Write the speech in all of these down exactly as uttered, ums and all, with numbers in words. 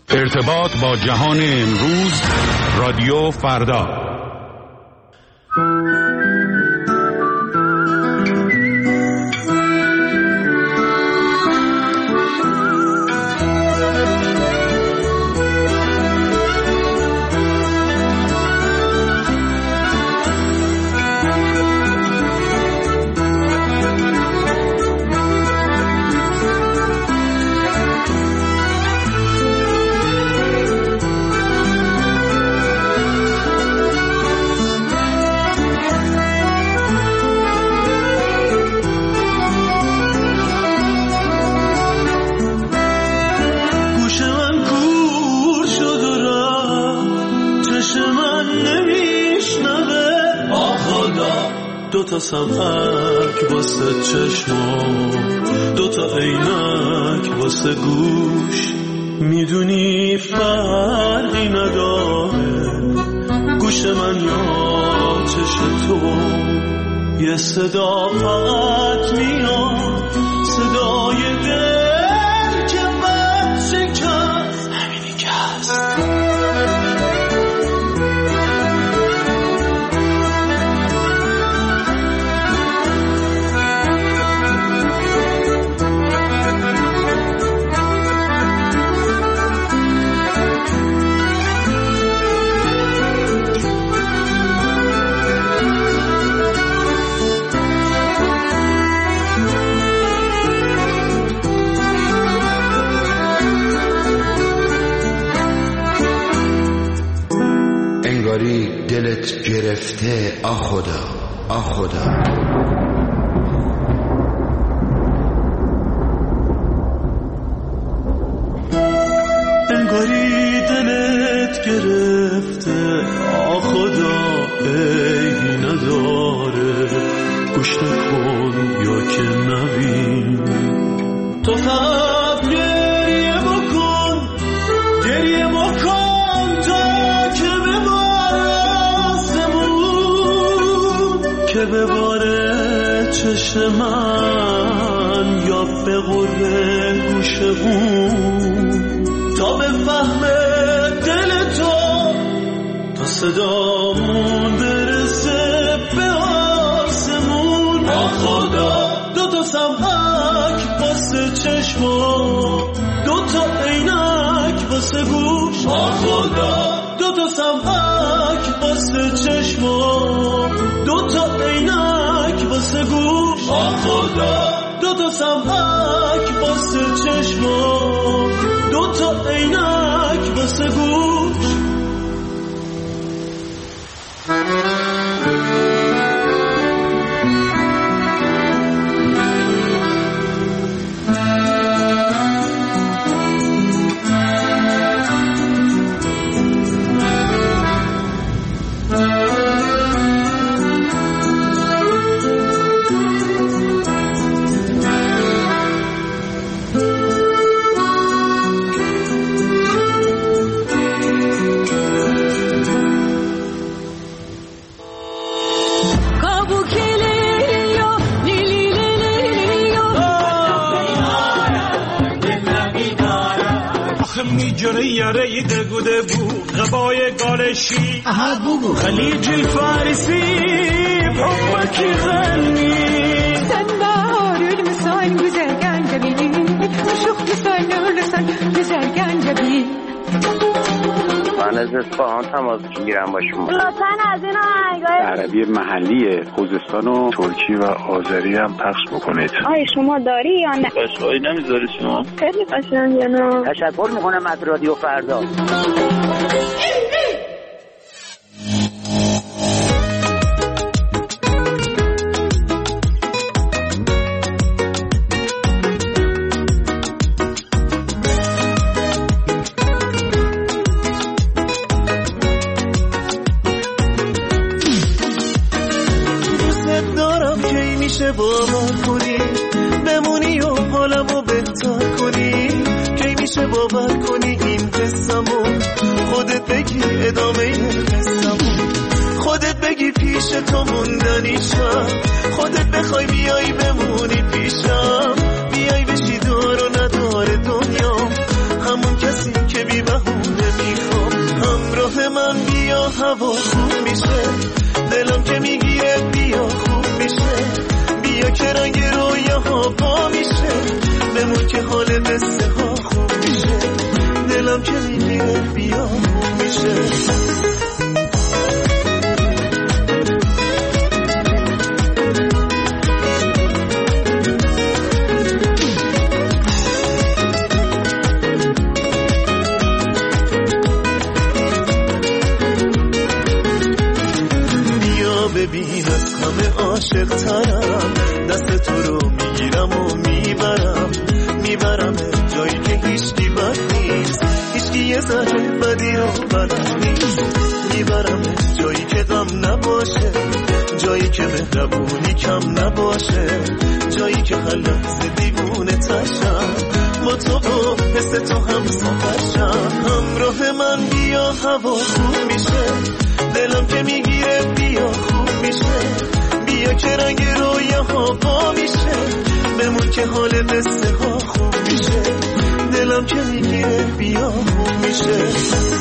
ارتباط با جهان امروز، رادیو فردا. دو تا سمک واسه چشما، دو تا عینک واسه گوش، میدونی فرقی نداره گوش من یا چش تو. یه صدا فقط میاد، صدای دل که بد شکست، همینی که هست. دلت گرفته آ خدا، آ خدا. انگاری دلت گرفته آ خدا، عیبی نداره گوش نکن یا که نبین. تو فقط گریه بکن، گریه بکن تا که که بباره چشم من یا به غره گوشمون، تا به فهم دل تو، تا صدامون برسه به آسمون. آ خدا دو تا سمک واسه چشما، دو تا عینک واسه گوش. آ خدا دو تا سمک واسه چشما، دو تا عینک واسه گوش. آ خدا دو تا سمک واسه چشما، دو تا عینک واسه گوش. یاره دگوده بو غبای گالشی اها بوگو خلیج الفارسی بحبك يغني سنبار المسان güzelgen جبين مشوخ مسان لسان güzelgen جبين. من از اصفهان تماس میگیرم با شما. لطفاً از این آهنگای عربی محلی خوزستان و ترکی و آذری هم پخش بکنید. آیا شما داری یا نه؟ قشنگی نمیذاری شما؟ خیلی قشنگه. نه تشکر میکنم از رادیو فردا. باور کنی بمونی و حالمو بهتر کنی، کی میشه باور کنی این قصه‌مو خودت بگی ادامه قصه‌مو، خودت بگی پیش تو موندنیشم، خودت بخوای بیای بمونی پیشم، بیای بشی دار و ندار دنیا، همون کسی که بی بلد نیست، هیچکی یه ذره بدی رو بلد نیست. میبرم جایی که غم نباشه، جایی که مهربونی کم نباشه، جایی که هر لحظه دیوونه تشم با تو و حس تو هم سفرشم. همراه من بیا هوا خوب میشه، دلم که میگیره بیا خوب میشه، بیا که رنگ رویاها با میشه، بمون که حال قصه ها خوب میشه، دلم که میگیره بیا خوب میشه.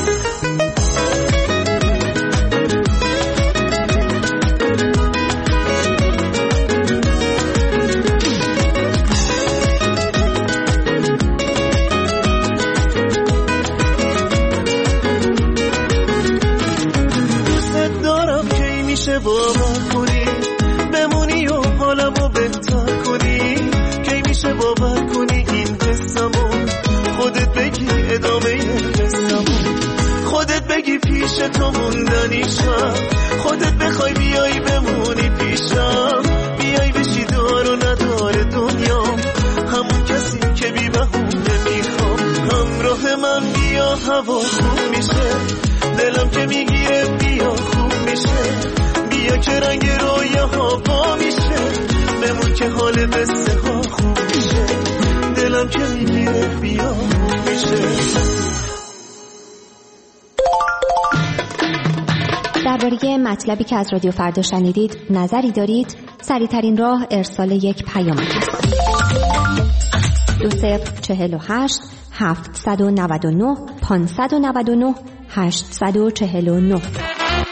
باور کنی بمونی و حالمو بهتر کنی، کی میشه باور کنی این قصه‌مو، خودت بگی ادامه قصه‌مو، خودت بگی پیش تو موندنیشم، خودت بخوای بیای بمونی پیشم، بیای بشی دار و ندار دنیام، همون کسی که بی بهونه میخوام. همراه من بیا هوا خوب میشه، دلم که میگیره بیا خوب میشه، بیا که رنگ رویاها با میشه، بمون که حال قصه ها خوب میشه، دلم که میگیره بیا خوب میشه. درباره مطلبی که از رادیو فردا شنیدید نظری دارید؟ سریع‌ترین راه ارسال یک پیام است. دو صفر چهل و هشت هفتصد و نود و نه پانصد و نود و نه هشتصد و چهل و نه.